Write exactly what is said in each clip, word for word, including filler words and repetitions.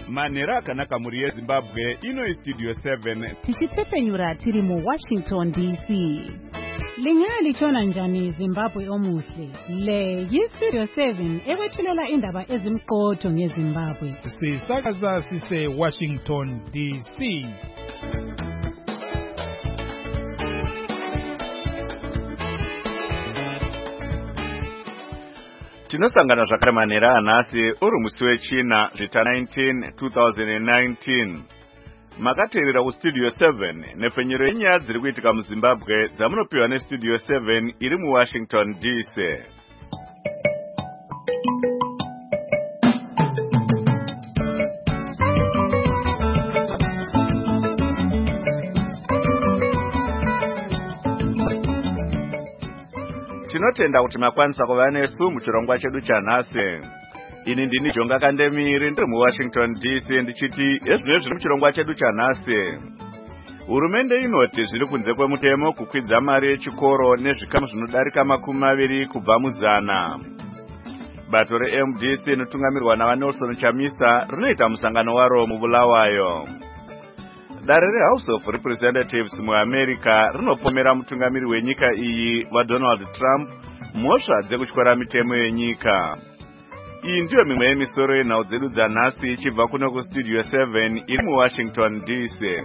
Manera kanaka muri yeZimbabwe ino Studio seven. Tichitepenyura tiri mu Washington D C. Lingali chona njani Zimbabwe omuhle. Le yi-Studio seven ekwethulela indaba ezimqotho ngeZimbabwe. Sisakaza sise Washington D C. Tinosangana zvakare manera anhasi uri musi wechina zvita nineteen twenty nineteen. Makateerera kuStudio seven nepfenyero yenyaya dziri kuitika muZimbabwe dzamunopiwa neStudio seven iri muWashington D C. Tinotenda kuti makwanisa kuva nesu muchirongwa chedu chanhasi. Ini ndini Jonga Kandemiri ndiri muWashington D C ndichiti ezvino zviri muchirongwa chedu chanhasi. Hurumende inoti zviri kunze kwemutemo kukwidza mari yechikoro nezvikamu zvinodarika makumi maviri kubva muzana. Bato reM D C rinotungamirwa naVanelson Chamisa rinoita musangano waro muBulawayo. Dare reHouse of Representatives muAmerica rinopomera mutungamiri wenyika iyi waDonald Trump mhosva dzekutyora mitemo yenyika. Iyi ndiyo mimwe yemisoro yenhau dzedu dzanhasi ichibva kuno kuStudio seven iri muWashington D C.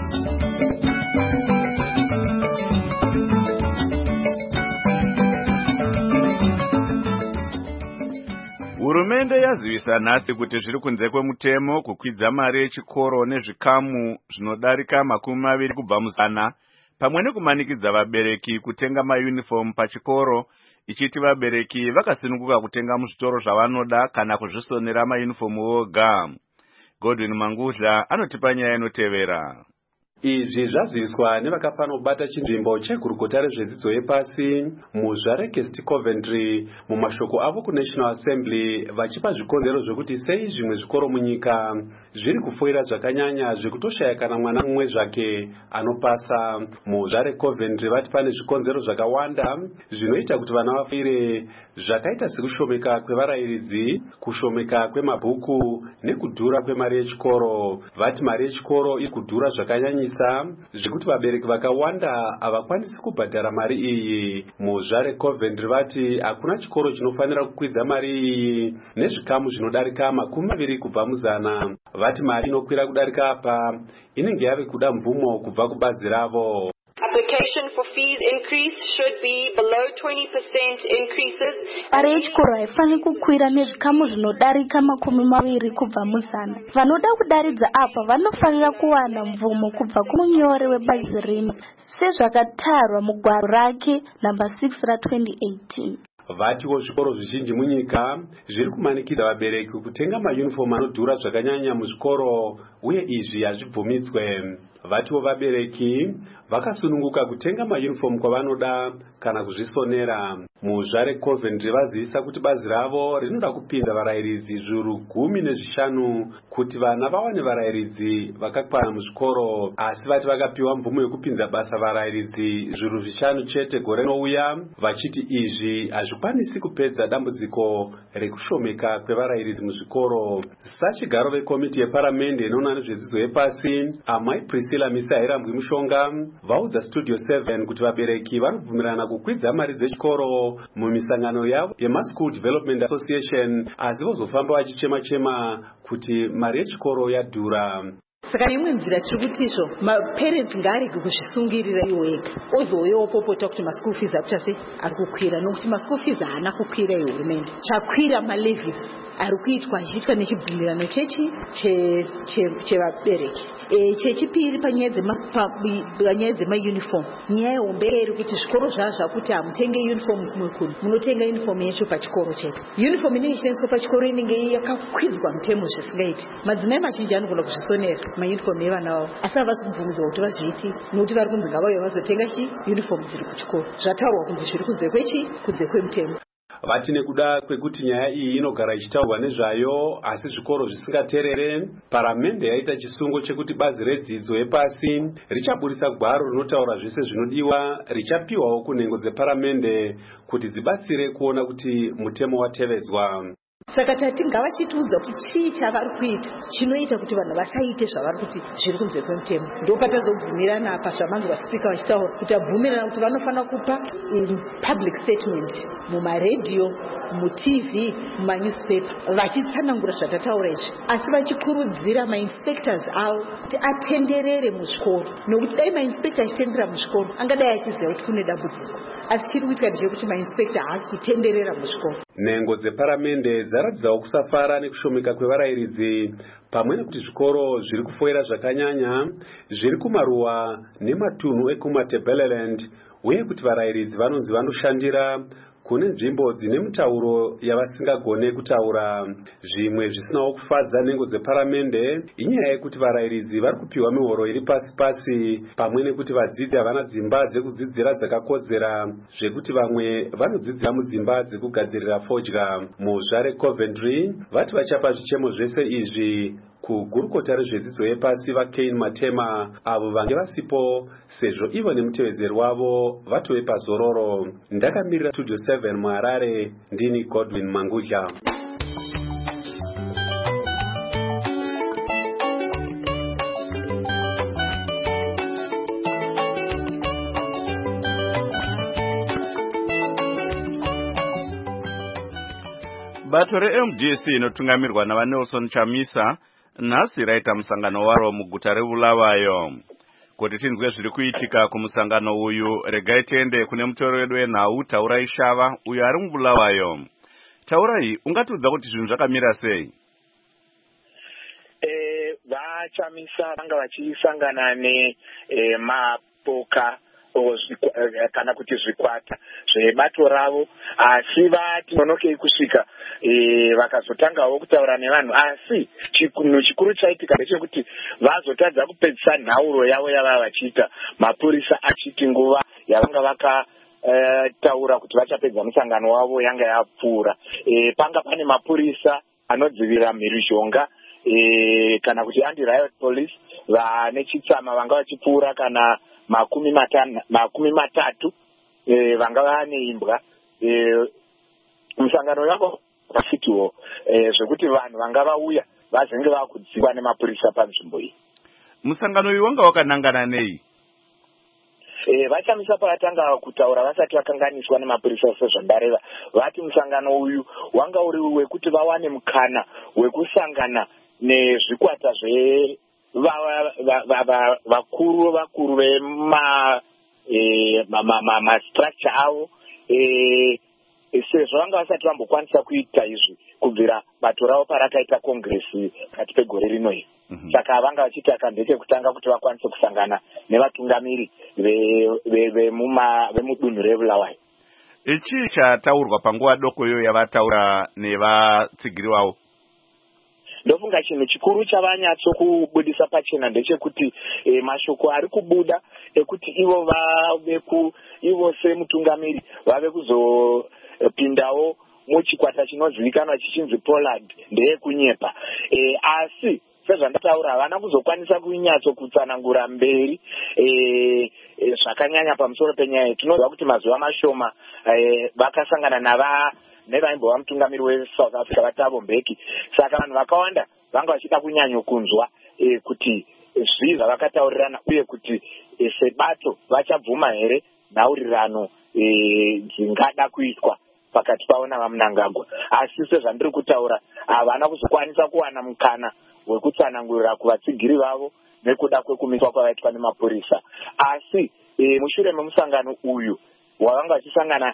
Hurumende yazivisa nhasi kuti zviri kunze kwemutemo kukwidza mari yechikoro nezvikamu zvinodarika makumi maviri kubva muzana pamwe nekumanikidza vabereki kutenga mayunifomu pachikoro, ichiti vabereki vakasununguka kutenga muzvitoro zvavanoda kana kuzvisonera mayunifomu voga. Godwin Mangudla anotipa nyaya inotevera. Izvi zvaziviswa nevakafana kubata chinzvimbo chegurukota rezvedzidzo yepasi muZvarekest Coventry mumashoko avo kuNational Assembly, vachipa zvikonzero zvekuti sei zvimwe zvikoro munyika zviri kufoira zvakanyanya zvekutoshaya kana mwana mumwe zvake anopasa. MuZvare Coventry vati pane zvikonzero zvakawanda zvinoita kuti vana vafoire, zvakaita sekushomeka kwevarayiridzi, kushomeka kwemabhuku nekudhura kwemari yechikoro. Vati mari yechikoro iri kudhura zvakanyanya zvekuti vabereki vakawanda havakwanisi kubhadhara mari iyi. MuZvare Coventry vati hakuna chikoro chinofanira kukwidza mari iyi nezvikamu zvinodarika makumi maviri kubva muzana. Vati mari inokwira kudarika apa inenge yave kuda mvumo kubva kubazi ravo. Application for fees increase should be below twenty percent increases. Mari yechikoro haifani kukwira nezvikamu zvinodarika makumi maviri kubva muzana. Vanoda kudaridza apa vanofanira kuwana mvumo kubva kumunyori webazi rino sezvakatarwa mugwaro rake namba six ra twenty eighteen. Vatiwo zvikoro zvizhinji munyika zviri kumanikidza vabereki kutenga mayunifomu anodhura zvakanyanya muzvikoro, uye izvi hazvibvumidzwe. Vatiwo vabereki vakasununguka kutenga mayunifomu kwavanoda kana kuzvisonera. MuZvare Coventry vazivisa kuti bazi ravo rinoda kupinda varayiridzi zviuru gumi nezvishanu kuti vana vawane varayiridzi vakakwana muzvikoro, asi vati vakapiwa mvumo yekupinza basa varayiridzi zviuru zvishanu chete gore rinouya, vachiti izvi hazvikwanisi kupedza dambudziko rekushomeka kwevarayiridzi muzvikoro. Sachigaro vekomiti yeparamende inoona nezvedzidzo yepasi, amai Priscilla Misahirambwi Mushonga, vaudza Studio seven kuti vabereki vanobvumirana kukwidza mari dzechikoro mumisangano yavo yeMaschool Development Association, asi vozofamba vachichema-chema kuti mari yechikoro yadhura. Saka imwe nzira tiri kuti izvo maparents ngaarege kuzvisungirira iwo ega, ozouyawo popota kuti maschool fees akuchase ari kukwira, nokuti maschool fees haana kukwira yehurumende. Chakwira malevies ari kuitwa achiitwa nechibvumirano chechi chevabereki. Chechipiri panyaya dzemayunifomu, nyaya yehombe iri kuti zvikoro zvaa zvakuti hamutenge yunifomu kumwe kunhu, munotenga yunifomu yacho pachikoro chete. Yunifomu inenge ichiendeswa pachikoro inenge yakakwidzwa mutemo zvisingaiti. Madzimai mazhinji anogona kuzvisonera mayunifomu evana vavo, asi havasi kubvumidzwa kuti vazviiti nokuti vari kunzi ngavauye vazotenga chi yunifomu dziri kuchikoro. Zvataurwa kunzi zviri kunze kwechi, kunze kwemutemo. Vati nekuda kwekuti nyaya iyi inogara ichitaurwa nezvayo asi zvikoro zvisingateerere, paramende yaita chisungo chekuti bazi redzidzo yepasi richaburisa gwaro rinotaura zvese zvinodiwa richapiwawo kunhengo dzeparamende kuti dzibatsire kuona kuti mutemo watevedzwa. saka tati ngavachitiudza kuti chii chavari kuita chinoita kuti vanhu vasaite zvavari kuti zviri kunze kwemutemo. Ndopatazobvumirana apa zvamanzwa spika vachitaura kuti abvumirana kuti vanofanira kupa public statement mumaredhiyo, mutv, mumanewspaper vachitsanangura zvatataura izvi, asi vachikurudzira mainspectors avo kuti atenderere muzvikoro, nokuti dai mainspector achitenderera muzvikoro angadai achiziva kuti kune dambudziko, asi chiri kuitika ndechekuti mainspector haasi kutenderera muzvikoro. Nhengo dzeparamende dzaradzawo kusafara nekushomeka kwevarayiridzi pamwe nekuti zvikoro zviri kufoira zvakanyanya zviri kumaruwa nematunhu ekumatebeleland, uye kuti varayiridzi vanonzi vanoshandira kune nzvimbo dzine mitauro yavasingagone kutaura. Zvimwe zvisinawo kufadza nhengo dzeparamende inyaya yekuti varayiridzi vari kupiwa mihoro iri pasi pasi, pamwe nekuti vadzidzi havana dzimba dzekudzidzira dzakakodzera, zvekuti vamwe vanodzidzira mudzimba dzekugadzirira fodya. Muzvare Coventry vati vachapa zvichemo zvese izvi kugurukota rezvedzidzo yepasi vaKane Matema, avo vange vasipo sezvo ivo nemutevedzeri wavo vatove pazororo. Ndakamirira Studio seven muHarare, ndini Godwin Mangudya. Bato re-M D C inotungamirwa navaNelson Chamisa nhasi raita musangano waro muguta reBulawayo. Kuti tinzwe zviri kuitika kumusangano uyu, regai tiende kune mutoro wedu wenhau Taurai Shava uyo ari muBulawayo. Taurai, ungatudza kuti zvinhu zvakamira sei? Eh, vaChamisa vanga vachisangana ne eh, mapoka kana kuti zvikwata zvebato ravo, asi vati nonokei kusvika e, vakazotangawo kutaura nevanhu, asi chikunhu chikuru chaitika ndechekuti vazotadza kupedzisa nhauro yavo yava vachiita, mapurisa achiti nguva yavanga vaka Uh, taura kuti vachapedza musangano wavo yanga yapfuura. E, panga pane mapurisa anodzivira mhirizhonga e, kana kuti anti-riot police vane chitsama vanga vachipfuura kana makumi matana, makumi matatu e, vanga vane imbwa. E, musangano wavo wasitiwo e, zvekuti vanhu vanga vauya vazenge vakudzingwa nemapurisa panzvimbo iyi. Musangano uyu wanga wakanangana nei? E, vachamisa pavatanga kutaura vasati vakanganiswa nemapurisa sezvandareva, vati musangano uyu wanga uri wekuti vawane mukana wekusangana nezvikwata zve vakuru vakuru vema structure avo, sezvo vanga vasati vambokwanisa kuita izvi kubvira bato ravo parakaita kongresi kati pegore rino iri. Mm-hmm. Saka vanga vachiti akandeke kutanga kuti vakwanise kusangana nevatungamiri vemudunhu reBulawayo. Ichi chataurwa panguva doko iyo yavataura nevatsigiri vavo? Ndofunga chinhu chikuru chavanyatso kubudisa pachena ndechekuti e, mashoko ari kubuda ekuti ivo vave ku ivo semutungamiri vave kuzopindawo muchikwata chinozivikanwa chichinzi Pollard ndeyekunyepa. E, asi sezvandataura havana kuzokwanisa kunyatso kutsanangura mberi e, e, zvakanyanya pamusoro penyaya. Tinoziva kuti mazuva mashoma e, vakasangana nava nevaimbova mutungamiri weSouth Africa vaThabo Mbeki. Saka vanhu vakawanda vanga vachida kunyanyo kunzwa e, kuti zvii zvavakataurirana uye kuti e, sebato vachabvuma here nhaurirano e, dzingada kuitwa pakati pavo navaMnangagwa. Asi sezvandiri kutaura havana kuzokwanisa kuwana mukana wekutsanangurira kuvatsigiri vavo nekuda kwekumiswa kwavaitwa nemapurisa. Asi e, mushure memusangano uyu wavanga vachisangana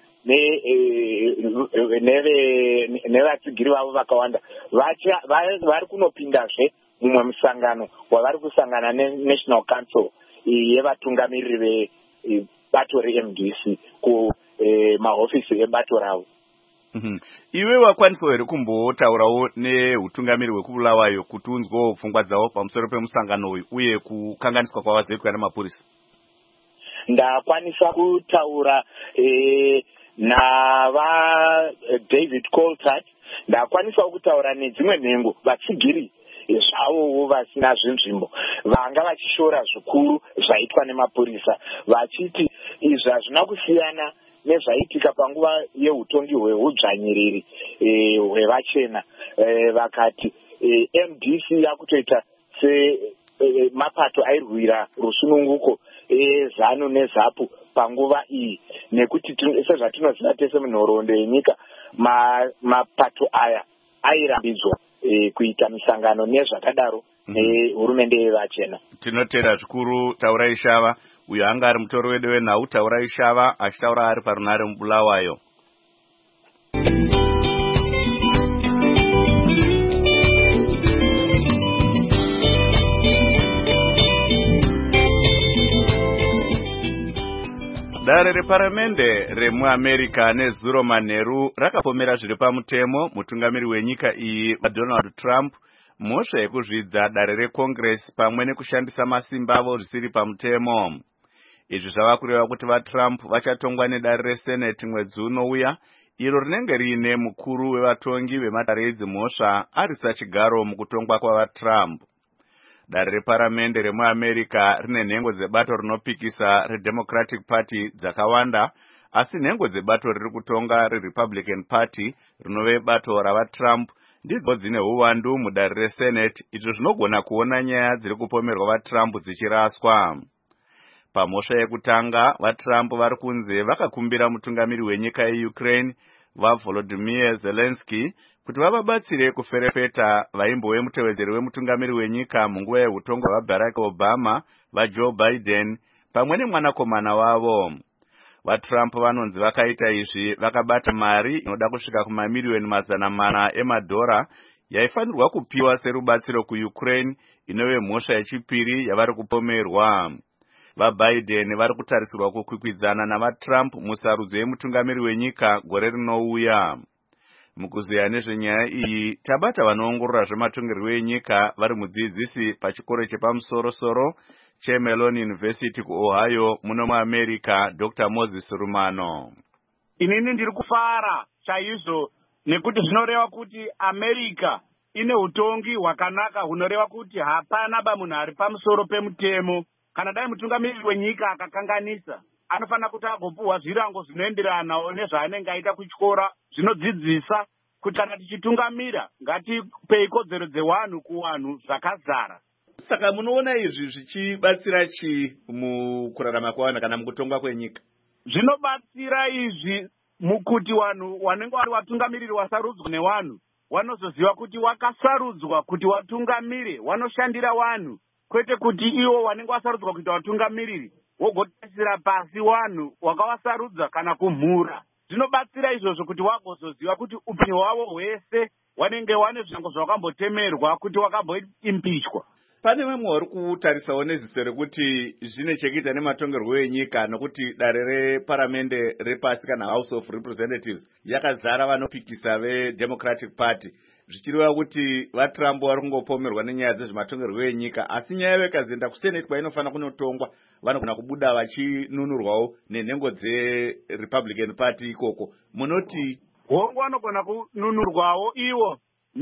nevatsigiri vavo vakawanda, vari kunopindazve mumwe musangano wavari kusangana neNational Council yevatungamiriri vebato re-M D C kumahofisi ebato ravo. Mm-hmm. Iwe wakwanisawo here kumbotaurawo neutungamiri hwekuBulawayo kuti unzwewo pfungwa dzavo pamusoro pemusangano uyu uye kukanganiswa kwavazoitwa nemapurisa? Ndakwanisa kutaura e, nava David Coltart, ndakwanisawo kutaura nedzimwe nhengo vatsigiri zvavowo vasina zvinzvimbo vanga vachishora zvikuru zvaitwa nemapurisa, vachiti izvi hazvina kusiyana nezvaitika panguva yeutongi hweudzvanyiriri hwevachena. Vakati M D C yakutoita semapato airwira rusununguko ezanu nezapu panguva iyi, nekuti sezvatinoziva tese munhoroondo yenyika mapato aya airambidzwa kuita misangano nezvakadaro nehurumende yevachena. Tinotenda zvikuru Taurai Shava, uyo anga ari mutori wedu wenhau Taurai Shava achitaura ari parunare muBulawayo. Dare reparamende remuAmerica nezuro manheru rakapomera zviri pamutemo mutungamiri wenyika iyi Donald Trump mhosva yekuzvidza dare reCongress pamwe nekushandisa masimba avo zvisiri pamutemo. Izvi zvava kureva kuti vaTrump vachatongwa nedare reSenate mwedzi unouya, iro rinenge riine mukuru wevatongi vemadare edzimhosva arisa chigaro mukutongwa kwavaTrump. Dare reparamende remuAmerica rine nhengo dzebato rinopikisa reDemocratic Party dzakawanda, asi nhengo dzebato riri kutonga reRepublican Party rinove bato ravaTrump ndidzo dzine uwandu mudare reSenate. Izvo zvinogona kuona nyaya dziri kupomerwa vaTrump dzichiraswa. Pamhosva yekutanga, vaTrump vari kunze vakakumbira mutungamiri wenyika yeUkraine vaVolodymyr Zelensky kuti vavabatsire kuferefeta vaimbo vemutevedzeri wemutungamiri wenyika munguva yeutongo hwaBarack Obama vaJoe Biden pamwe nemwanakomana wavo. VaTrump vanonzi vakaita izvi vakabata mari inoda kusvika kumamiriyoni mazana mana emadhora yaifanirwa kupiwa serubatsiro kuUkraine inove mhosva yechipiri yavari kupomerwa. VaBiden vari kutarisirwa kukwikwidzana navaTrump musarudzo yemutungamiri wenyika gore rinouya. Mukuziya nezvenyaya iyi, tabata vanoongorora zvematongerwo enyika vari mudzidzisi pachikoro chepamusoro-soro cheMelon University kuOhio muno muAmerica, Doctor Moses Rumano. Inini ndiri kufara chaizvo nekuti zvinoreva kuti America ine utongi hwakanaka hunoreva kuti hapana bamunhu ari pamusoro pemutemo. Kana dai mutungamiri wenyika akakanganisa, anofanira kuti agopuhwa zvirango zvinoenderana nezvaanenge aita kuchikora zvinodzidzisa kuti kana tichitungamira ngatipei kodzero dzevanhu kuvanhu zvakazara. Saka munoona izvi zvichibatsira chi mukurarama kwavanhu kana mukutongwa kwenyika? Zvinobatsira izvi mukuti vanhu vanenge vari vatungamiriri vasarudzwa nevanhu vanozoziva kuti wakasarudzwa kuti watungamire, wanoshandira vanhu, kwete kuti ivo vanenge vasarudzwa kuita vatungamiriri wogotasira pasi vanhu wakavasarudza kana kumhura. Zvinobatsira izvozvo kuti wagozoziva kuti upenyu hwavo hwese wanenge wane zvirango zvakambotemerwa kuti wakamboimpichwa. Pane vamwe vari kutarisawo nezviso rekuti zvine chekuita nematongerwo enyika nokuti dare reparamende repasi kana House of Representatives yakazara vanopikisa veDemocratic Party, zvichireva kuti vaTrump vari kungopomerwa nenyaya dzezvematongerwo enyika, asi nyaya yakazoenda kuSenate kwainofanira kunotongwa vanogona kubuda vachinunurwawo nenhengo dzeRepublican Party ikoko. Munoti hongu vanogona kununurwawo ivo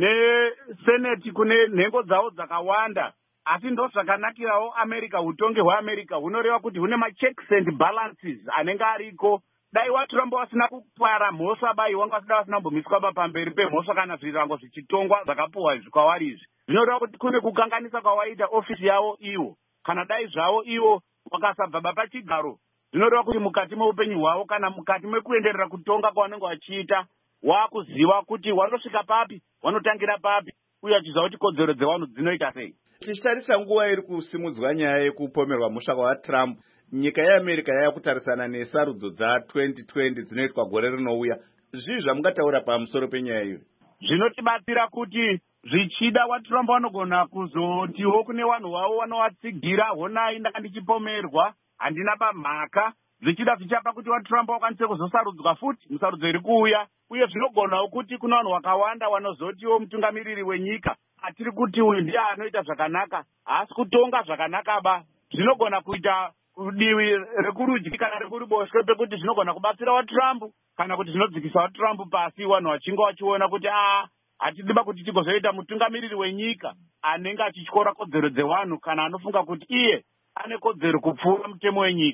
neSenate kune nhengo dzavo dzakawanda, asi ndo zvakanakirawo America. Utongi hweAmerica hunoreva kuti hune machecks and balances anenge ariko. Dai vaTrump vasina kupara mhosva, bai wanga vasina vasina kumbomiswa pamberi pemhosva kana zvirango zvichitongwa zvakapuhwa izvi kwavari izvi, zvinoreva kuti kune kukanganisa kwawaita ofisi yavo ivo. Kana dai zvavo ivo vakasabva pachigaro, zvinoreva kuti mukati meupenyu hwavo kana mukati mekuenderera kutonga kwavanenge vachiita wakuziva kuti vanosvika papi, vanotangira papi, uye achiziva kuti kodzero dzevanhu dzinoita sei. Tichitarisa nguva iri kusimudzwa nyaya yekupomerwa mhosva kwavaTrump, nyika yeAmerica yava kutarisana nesarudzo dza-twenty twenty dzinoitwa gore rinouya. Zvii zvamungataura pamusoro penyaya iyo? Zvinotibatsira kuti zvichida vaTrump vanogona kuzotiwo kune vanhu vavo vanovatsigira, honai ndakandichipomerwa, handina pamhaka. Zvichida zvichapa kuti vaTrump vakwanise kuzosarudzwa futi musarudzo iri kuuya, uye zvinogonawo kuti kuna vanhu vakawanda vanozotiwo mutungamiriri wenyika atiri kuti uyu ndiye anoita zvakanaka, haasi kutonga zvakanaka ba. Zvinogona kuita kudivi rekurudyi kana rekuruboshwe, pekuti zvinogona kubatsira vaTrump kana kuti zvinodzikisa vaTrump pasi, vanhu vachinge vachiona kuti a hatidiba kuti tigozoita mutungamiriri wenyika anenge achityora kodzero dzevanhu kana anofunga kuti iye ane kodzero kupfuura mutemo wenyika.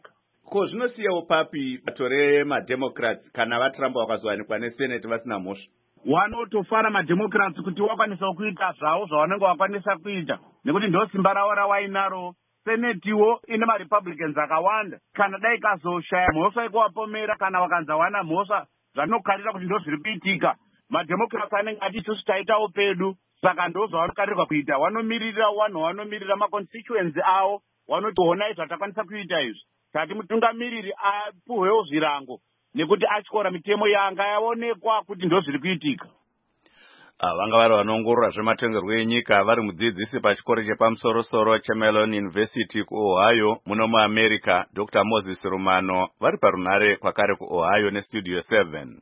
Ko zvinosiyawo papi bato remademocrats kana vaTrump vakazowanikwa nesenate vasina mhosva? Wanotofara mademocrats kuti wakwanisa kuita zvavo zvavanenge wakwanisa kuita, nekuti ndo simba ravo rawainaro. Senetiwo ine marepublicans akawanda. Kana dai kazoshaya mhosva ikuwapomera kana vakanza wana mhosva zvanokarira kuti ndo zviri kuitika, mademocrats anenge ati isusu taitawo pedu. Saka ndo zvavanokarirwa kuita, wanomirira wanhu, wanomirira maconstituency avo, wanoti honai zvatakwanisa kuita izvi. Tati mutungamiriri apuhwewo zvirango nekuti atyora mitemo yanga yaonekwa kuti ndo zviri kuitika. Vanga vari vanoongorora zvematongerwo enyika vari mudzidzisi pachikoro chepamusoro-soro cheMellon University kuOhio muno muAmerica, Doctor Moses Rumano, vari parunhare kwakare kuOhio neStudio seven.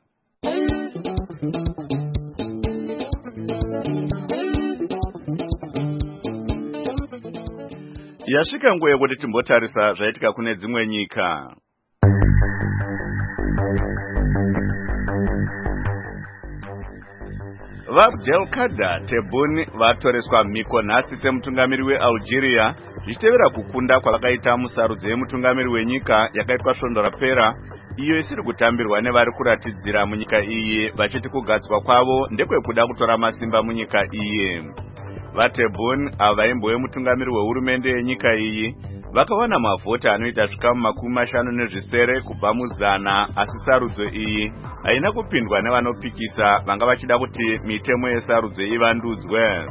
Yasvika nguva yekuti timbotarisa zvaitika kune dzimwe nyika. VaAbdelkader Tebboune vatoreswa mhiko nhasi semutungamiri weAlgeria zvichitevera kukunda kwavakaita musarudzo yemutungamiri wenyika yakaitwa svondo rapera, iyo isiri kutambirwa nevari kuratidzira munyika iyi vachiti kugadzwa kwavo ndekwekuda kutora masimba munyika iyi. VaTebboune ava vaimbove mutungamiri wehurumende yenyika iyi vakawana mavhota anoita zvikamu makumi mashanu nezvisere kubva muzana, asi sarudzo iyi haina kupindwa nevanopikisa vanga vachida kuti mitemo yesarudzo ivandudzwe.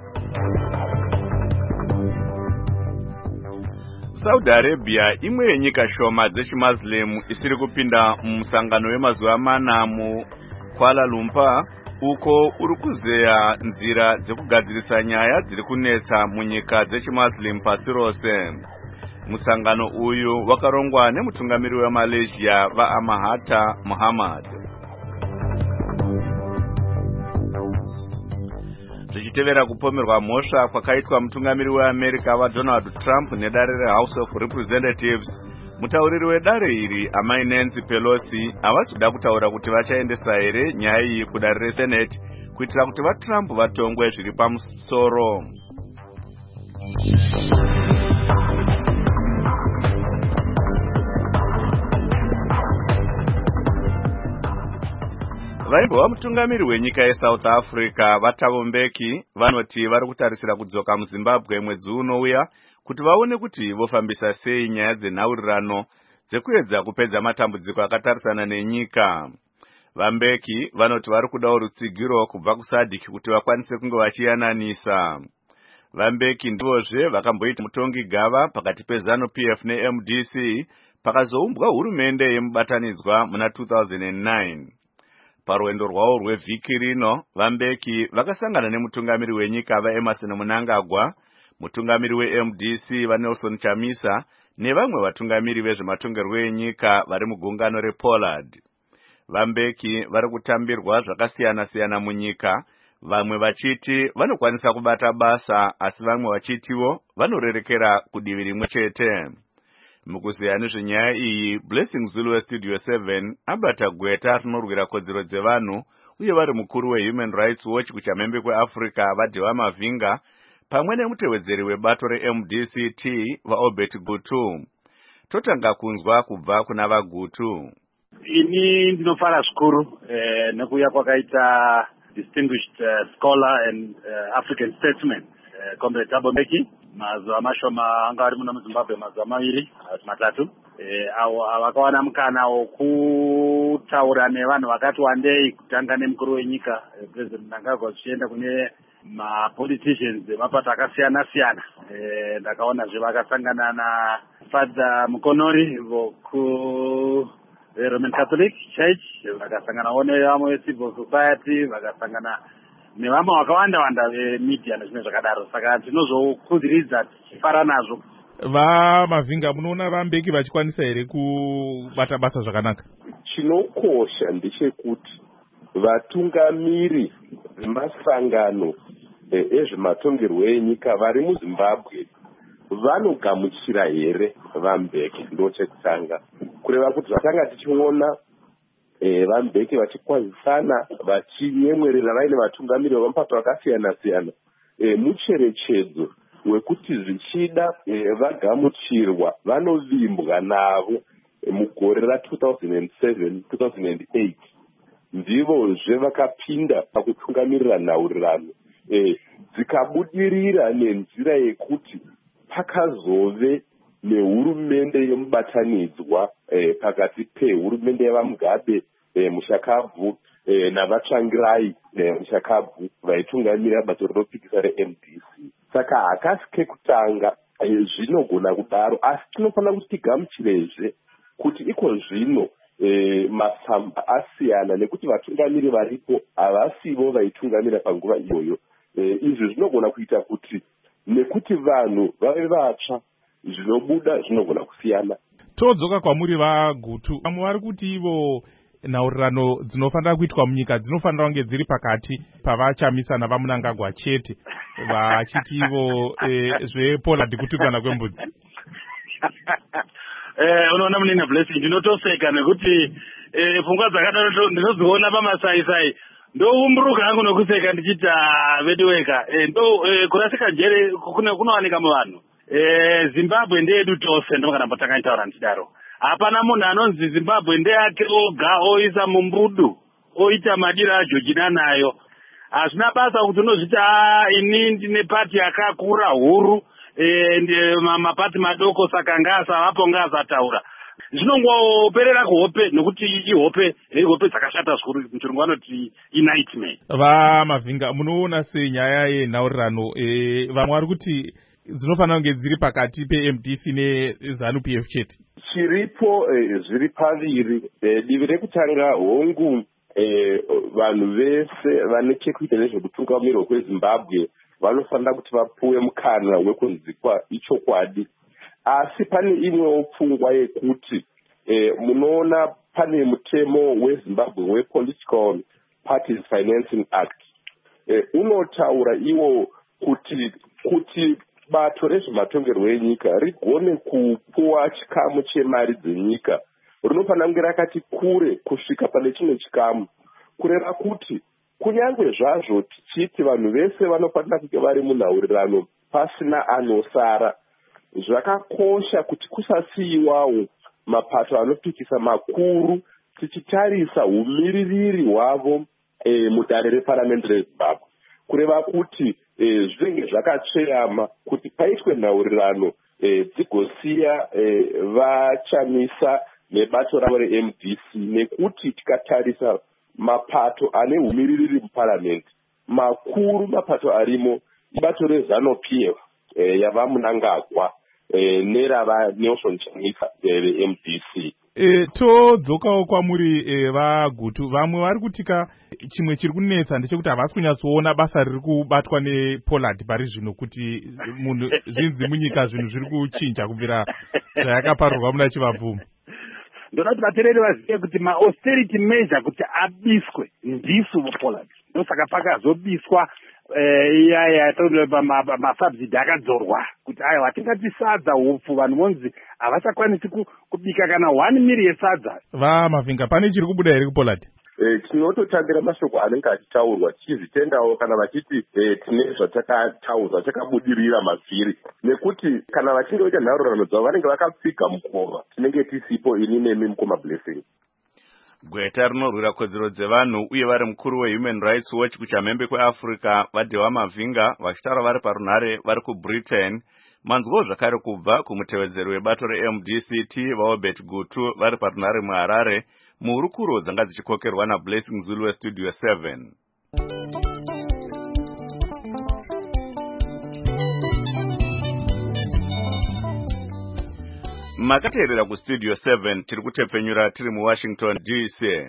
Saudi Arabia imwe yenyika shoma dzechimuslim isiri kupinda mumusangano wemazuva mana muKuala Lumpur, uko uri kuzeya nzira dzekugadzirisa nyaya dziri kunetsa munyika dzechimuslim pasi rose. Musangano uyu wakarongwa nemutungamiri weMalaysia vaMahathir Mohamad. Zvichitevera kupomerwa mhosva kwakaitwa mutungamiri weAmerica vaDonald Trump nedare reHouse of Representatives, mutauriri wedare iri amai Nancy Pelosi havazoda kutaura kuti vachaendesa here nyaya iyi kudare reSenate kuitira kuti vaTrump vatongwe zviri pamusoro. Vaimbova mutungamiri wenyika yeSouth Africa vaThabo Mbeki vanoti vari kutarisira kudzoka muZimbabwe mwedzi unouya kuti vaone kuti vofambisa sei nyaya dzenhaurirano dzekuedza kupedza matambudziko akatarisana nenyika. VaMbeki vanoti vari kudawo rutsigiro kubva kuSADC kuti vakwanise kunge vachiyananisa. VaMbeki ndivozve vakamboita mutongi gava pakati peZANU-P F neM D C pakazoumbwa hurumende yemubatanidzwa muna two thousand nine. Parwendo rwavo rwevhiki rino, VaMbeki vakasangana nemutungamiri wenyika vaEmerson Mnangagwa, mutungamiri weM D C vaNelson Chamisa nevamwe vatungamiri vezvematongerwo enyika vari mugungano rePollard. VaMbeki vari kutambirwa zvakasiyana-siyana munyika, vamwe vachiti vanokwanisa kubata basa asi vamwe vachitiwo vanorerekera kudivi rimwe chete. Mukuzeya nezvenyaya iyi, Blessing Zulu weStudio seven abata gweta rinorwira kodzero dzevanhu uye vari mukuru weHuman Rights Watch kuchamhembe kweAfrica vaDhewa Mavinga pamwe nemutevedzeri webato reM D C T vaObert Gutu. Totanga kunzwa kubva kuna vaGutu. Ini ndinofara zvikuru eh, nekuya kwakaita distinguished uh, scholar and uh, African statesman uh, Comrade Thabo Mbeki mazuva mashoma anga ari muno muZimbabwe mazuva maviri matatu eh, avo vakawana mukana wokutaura nevanhu vakati wandei kutanga nemukuru wenyika eh, President Mnangagwa zvichienda kune mapoliticians emapato akasiyana siyana. Eh, ndakaonazve vakasangana na Father Mukonori voku the Roman Catholic Church, vakasanganawo nevamwe vecivil society, vakasangana nevamwe vakawanda wanda vemedia nezvimwe zvakadaro. Saka tinozokudziridza tichifara nazvo. VaMavinga, munoona VaMbeki vachikwanisa here kubata basa zvakanaka? Chinokosha ndechekuti vatungamiri vemasangano ezvematongerwo enyika vari muZimbabwe vanogamuchira here VaMbeki. Ndo chekutanga kureva kuti zvakanga tichiona e, VaMbeki vachikwazisana vachinyemwerera vaine vatungamiri vemapato akasiyana siyana e, mucherechedzo wekuti zvichida e, vagamuchirwa vanovimbwa navo mugore ra-two thousand seven two thousand eight ndivozve vakapinda pakutungamirira nhaurirano e, dzikabudirira nenzira yekuti pakazove nehurumende yemubatanidzwa e, pakati pehurumende yavamugabe e, mushakabvu e, navatsvangirai e, mushakabvu vaitungamirira bato rinopikisa re-M D C. Saka hakasi kekutanga e, zvinogona kudaro, asi tinofanira kuti tigamuchirezve kuti iko zvino e, masamba asiyana nekuti vatungamiri varipo havasivo vaitungamira panguva iyoyo. E, izvi zvinogona kuita kuti nekuti vanhu vave vatsva zvinobuda zvinogona kusiyana. Todzoka kwamuri vagutu, vamwe vari kuti ivo nhaurirano dzinofanira kuitwa munyika dzinofanira kunge dziri pakati pavachamisana vamunangagwa chete, vachiti ivo e, zvePollard kutukana kwembudzi. Eh, unoona munina Blessing, ndinotoseka nekuti eh, pfungwa dzakadaro ndinodziona pamasaisai ndoumburuka hangu nokuseka ndichiti vediweka eh, ndo eh, kurasika njere kunowanika muvanhu. Eh, Zimbabwe ndeyedu tose ndomakana takanyitaura ndichidaro. Hapana munhu anonzi Zimbabwe ndeyake oga oisa mumbudu oita madira ajojina nayo. Hazvina basa kuti unozvita ini ndine pati yakakura huru e, mapati madoko saka ngaasavapo ngaasataura. Zvinongoperera kuhope nokuti ihope ihope dzakashata zvikuru, muchirungu vanoti inightmare. VaMavhinga, munoona sei nyaya yenhaurirano e, vamwe vari kuti dzinofanira kunge dziri pakati pe-M D C neZANU P F chete? Chiripo eh, zviri paviri. Eh, divi rekutanga hongu eh, vanhu vese vane chekuita nezvekutungamirwa kweZimbabwe vanofanira kuti vapuwe mukana wekunzikwa ichokwadi. Asi pane imwewo pfungwa yekuti eh, munoona pane mutemo weZimbabwe wePolitical Parties Financing Act. Eh, unotaura iwo kuti kuti bato rezvematongerwo enyika rigone kupuwa chikamu chemari dzenyika rinofanira kunge rakati kure kusvika pane chimwe chikamu, kureva kuti kunyange zvazvo tichiti vanhu vese vanofanira kunge vari munhaurirano pasina anosara, zvakakosha kuti kusasiyiwawo mapato anopikisa makuru tichitarisa umiririri hwavo e, mudare reparamende reZimbabwe, kureva kuti e, zvinenge zvakatsveyama kuti paitwe nhaurirano e, dzigosiya e, vachamisa nebato ravo re-M D C, nekuti tikatarisa mapato ane umiririri muparamende makuru, mapato arimo ibato reZANU P F e, yavamunangagwa e, nerava Nelson Chamisa ve-M D C. E, todzokawo kwamuri e, vagutu, vamwe vari kutika chimwe chiri kunetsa ndechekuti havasi kunyatsoona basa riri kubatwa nePollard pari zvino, kuti munhu zvinzi munyika zvinhu zviri kuchinja kubvira zvayakaparurwa muna Chivabvumi. Ndoda kuti vateereri vazive kuti ma-austerity measure kuti abiswe ndisu vaPollard, ndosaka pakazobiswa iya yataura masubsidi akadzorwa kuti aiwa tingati sadza hupfu vanhu vonzi havachakwanisi kubika kana one miri yesadza. VaMavhinga, pane chiri kubuda here kuPollard? E, tinototambira mashoko anenge achitaurwa tichizvitendawo kana vachiti e, tine zvatakataurwa chakabudirira mavhiri, nekuti kana vachinge vaita nhaurirano dzavo vanenge vakapfiga mukova, tinenge tisipo ini nemi mukoma Blessing. Gweta rinorwira kodzero dzevanhu uye vari mukuru weHuman Rights Watch kuchamhembe kweAfrica vadhewa Mavhinga vachitaura vari parunhare vari kuBritain. Manzwawo zvakare kubva kumutevedzeri webato re-M D C T vaObert Gutu vari parunhare muHarare, muhurukuro dzanga dzichikokerwa naBlessing Zulu weStudio seven. Makateerera kuStudio seven, tiri kutepfenyura tiri muWashington D C.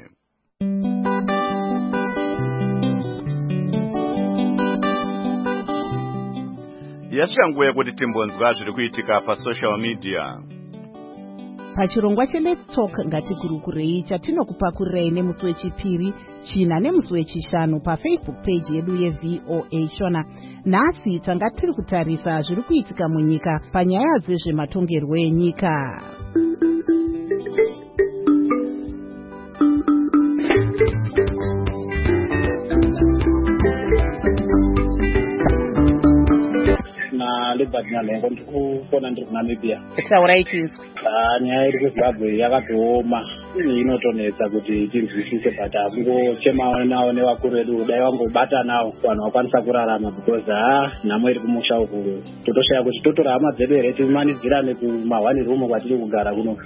Yasvika nguva yekuti timbonzwa zviri kuitika pasocial media. Pachirongwa cheLet's Talk ngatigurukurei chatinokupakurai nemusi wechipiri, china nemusi wechishanu paFacebook page yedu yeV O A Shona. Nhasi tanga tiri kutarisa zviri kuitika munyika panyaya dzezvematongerwo enyika. LIBERT handina nhengo ndiri kufona ndiri kunamibia. Taurai chinzwi. Nyaya iri kuZimbabwe yakatooma inotonetsa kuti tinzwisise but hakungochema nawo nevakuru vedu dai vangobata nawo vanhu vakwanisa kurarama because ha nhamo iri kumusha uku totoshaya kuti totora hama dzedu here timanidzirane kumahwani rumu kwatiri kugara kuno.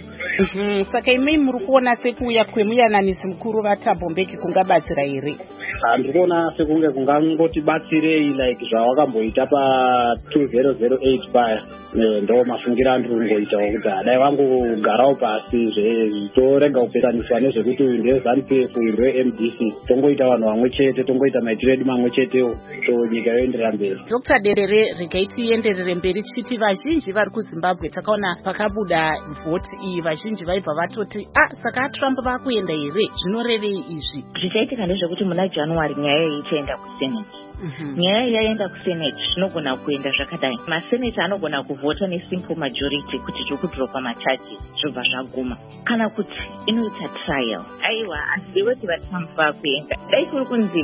Saka imei muri kuona sekuuya kwemuyananisi mukuru vaThabo Mbeki kungabatsira here? Ndiri kuona sekunge kungangotibatsirei like zvavakamboita pa two thousand eight paya ndo mafungira andiri kungoitawo kuti dai vangogarawo pasi zvetorega kupetaniswa nezvekuti uyu ndezanupf uyu ndewe-M D C tongoita vanhu vamwe chete tongoita maitirwo edu mamwe chetewo so nyika yoenderera mberi. Dr Derere regai tienderere mberi tichiti vazhinji vari kuZimbabwe takaona pakabuda vhoti iyi vazhinji vaibva vatoti ah saka aTrump vakuenda here zvinorevei izvi? Zvichaitika ndezvekuti muna January nyaya iyi ichaenda kuSenate. Nyaya yaenda kuSenate zvinogona kuenda zvakadai. Masenate anogona kuvhota nesimple majority kuti tiri kudropa machaji zvobva zvaguma. Kana kuti inoita trial. Aiwa asi kuti vaTrump vakuenda. Dai kuri kunzi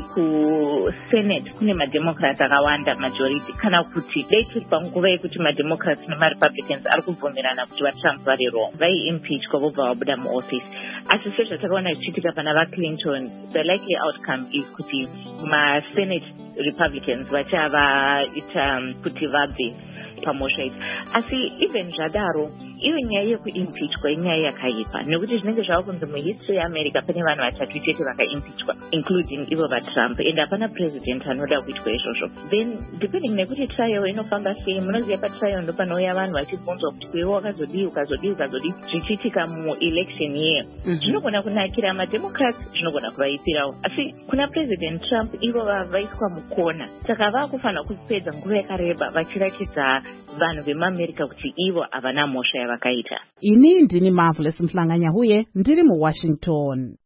kuSenate kune mademocrats akawanda majority kana kuti dai tiri panguva yekuti mademocrats nemarepublicans ari kubvumirana kuti vaTrump vari wrong. Vai impeach kwavobva vabuda muoffice. Asi sezvatakaona zvichiitika pana vaClinton, the likely outcome is kuti maSenate Republicans vachavaita kuti vabve pamosha idzi. Asi even zvadaro iyo nyaya yekuimpichwa inyaya yakaipa nekuti zvinenge zvava kunzi muhistory yeAmerica pane vanhu vatatu chete vakaimpichwa including ivo vaTrump and hapana president anoda kuitwa izvozvo. Then depending nekuti trial inofamba sei, munoziva patrial ndo panouya vanhu vachibvunzwa kuti kwewo wakazodii ukazodii ukazodii zvichiitika muelection year. Zvinogona kunakira mademocrats zvinogona kuvaipirawo, asi kuna president Trump ivo vaiswa mukona saka vakufanira kupedza nguva yakareba vachiratidza vanhu vemuAmerica kuti ivo havana mhosva yavakaita. Ini ndini Marvelous Mhlanganya huye ndiri muWashington.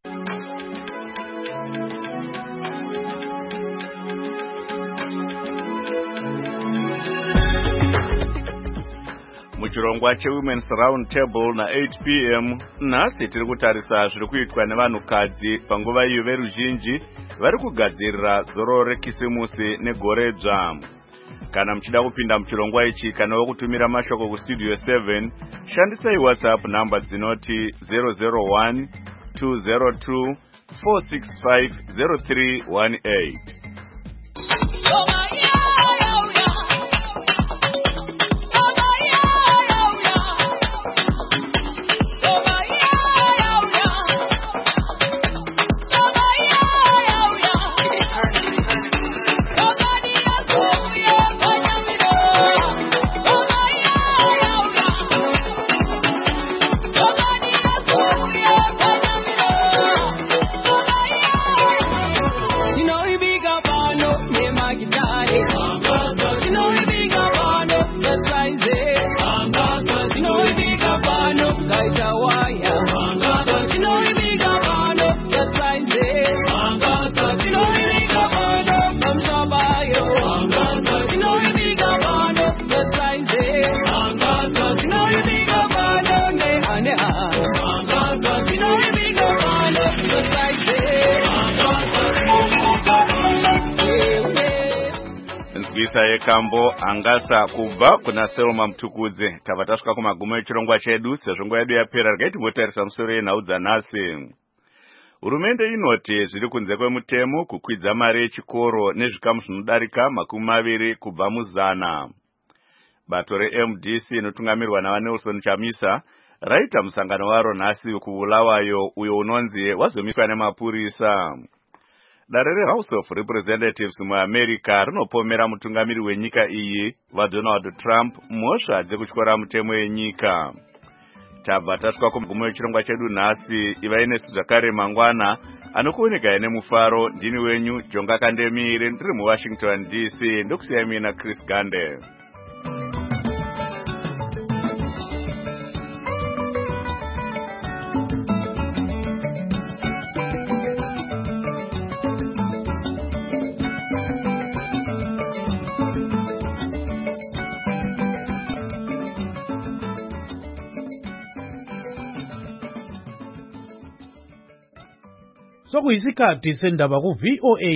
Muchirongwa cheWomen's Round Table na eight p m nhasi tiri kutarisa zviri kuitwa nevanhukadzi panguva iyo veruzhinji vari kugadzirira zororo rekisimusi negore dzva. Kana muchida kupinda muchirongwa ichi kana wokutumira mashoko kustudio seven, shandisai WhatsApp namba dzinoti zero zero one two zero two four six five zero three one eight. Nzwisa yekambo angasa kubva kuna Selma Mtukudze. Tava tasvika kumagumo echirongwa chedu sezvo nguva yedu yapera. Regai timbotarisa musoro yenhau dzanhasi. Hurumende inoti zviri kunze kwemutemo kukwidza mari yechikoro nezvikamu zvinodarika makumi maviri kubva muzana. Bato re-M D C inotungamirwa naVaNelson Chamisa raita musangano waro nhasi kuBulawayo uyo unonzi wazomiswa nemapurisa. Dare reHouse of Representatives muAmerica rinopomera mutungamiri wenyika iyi vaDonald Trump mhosva dzekutyora mutemo yenyika. Tabva tasvika kumagumo echirongwa chedu nhasi. Ivai nesu zvakare mangwana anokuoneka nemufaro. Ndini wenyu Jonga Kandemire ndiri muWashington D C ndokusiyai mina Chris Gande. Sokuyisikhathi sendaba ku V O A